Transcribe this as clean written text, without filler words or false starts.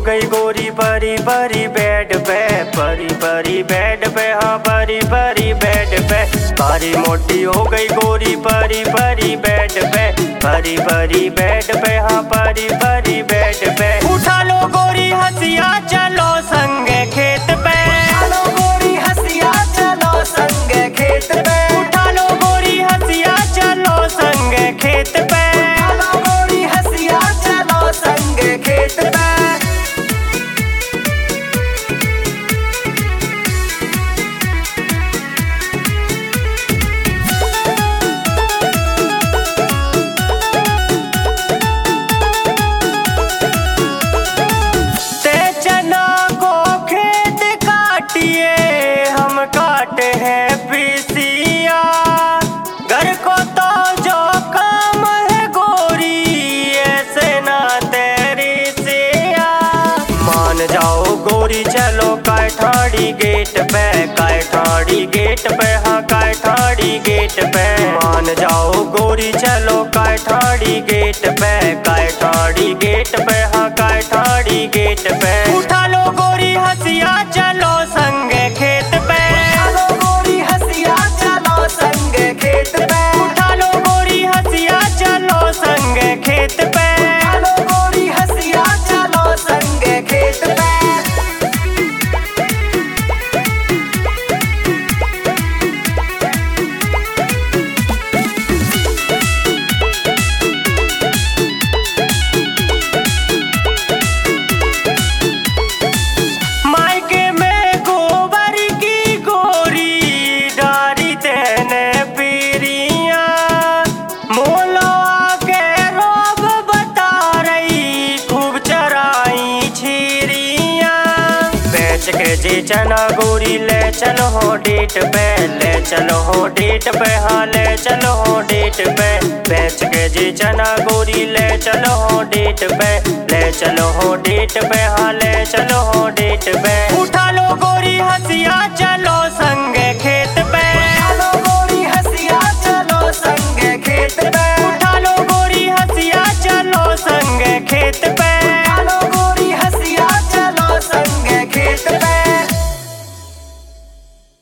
गई गोरी परी परी बेड पे, परी परी बेड पे, हाँ परी परी बेड पे। भारी मोटी हो गई गोरी परी परी बेड पे, परी परी बेड पे, हाँ परी परी बेड पे। उठा लो गोरी हसिया चलो संगे खेत पे, उठा लो गोरी हसिया चलो संगे खेत पे, उठा लो गोरी हसिया चलो संगे खेत पे। उठा लो गोरी हसिया चलो संगे खेत पे। हम काटे हैं पीसिया, घर को तो जो काम है गोरी ऐसे ना तेरी सिया। मान जाओ गोरी चलो काठाड़ी गेट पे, काठाड़ी गेट पे, हाँ काठाड़ी गेट पे। मान जाओ गोरी चलो काठाड़ी गेट पे, काठाड़ी गेट पे, हाँ काठाड़ी गेट पे। उठा लो गोरी हसिया चलो संगे खेत पे, उठा लो गोरी हसिया चलो संगे खेत पे, उठा लो गोरी हसिया चलो संगे खेत पे। उठा लो गोरी हसिया चलो संगे खेत पे। मायके में गोबर की गोरी डारी तेने पीरिया, मोलो के रोब बता रही खूब चराई छीरिया। बेच के जी चना गोरी ले चलो हो डेट पे, ले चलो हो डेट पे, हाँ ले चलो हो डेट पे। बेच के जी चना गोरी ले चलो हो डेट पे, ले चलो हो डेट पे, हाँ ले चलो हो डेट पे।